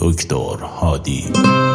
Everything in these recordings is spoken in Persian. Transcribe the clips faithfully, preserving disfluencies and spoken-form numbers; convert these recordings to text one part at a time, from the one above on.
دکتر هادی.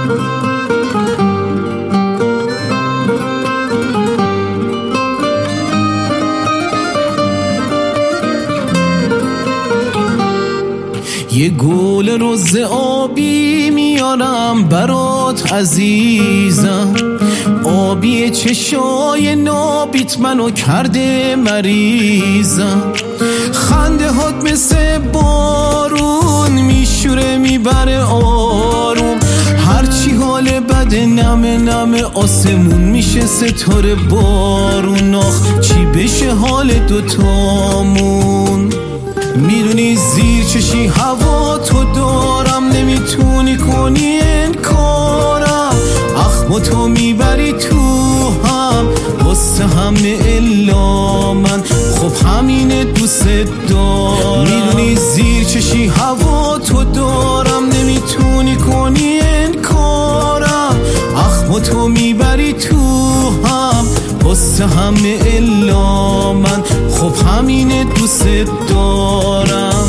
یه گل رز آبی میارم برات عزیزم، آبی چشای نابیت منو کرده مریضم. خنده هات مثل بارون میشوره میبره آروم، هرچی حال بده نمه نمه آسمون میشه ستاره بارون. آخ چی بشه حال دوتامون، میدونی زیر چشی هوا تو دارم، نمیتونی کنی انکارم. اخم تو میبری تو هم واسه همه الا من، خب همینه دوست دارم. میدونی زیر چشی هوا تو دارم، نمیتونی کنی انکارم. اخم تو میبری تو هم واسه همه الا من، خب همینه دوست دارم.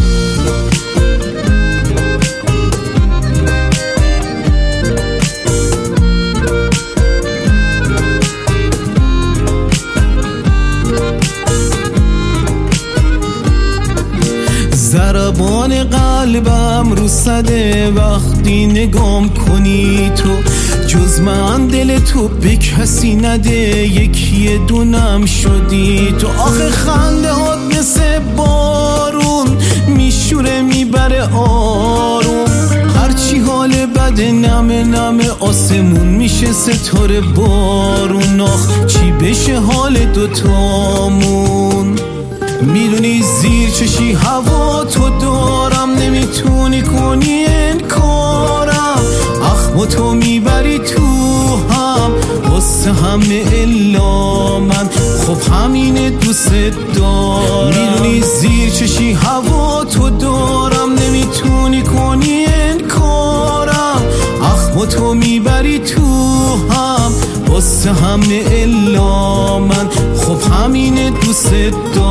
ضربان قلبم رو صده وقتی نگام کنی تو، جز من دل تو به کسی نده، یکی دونم شدی تو. آخه خنده هات مثل بارون میشوره میبره آروم، هرچی حال بده نمه نمه آسمون میشه ستاره بارون. آخ چی بشه حال دوتامون، میدونی زیر چشی هوا تو دارم، نمیتونی کنی انکارم. اخم تو میبری تو هم واسه همه الا من، خب همینه دوست دارم. میدونی زیر چشی هوا تو دارم، نمیتونی کنی انکارم. اخم تو میبری تو هم واسه همه الا من، خب همینه دوست دارم.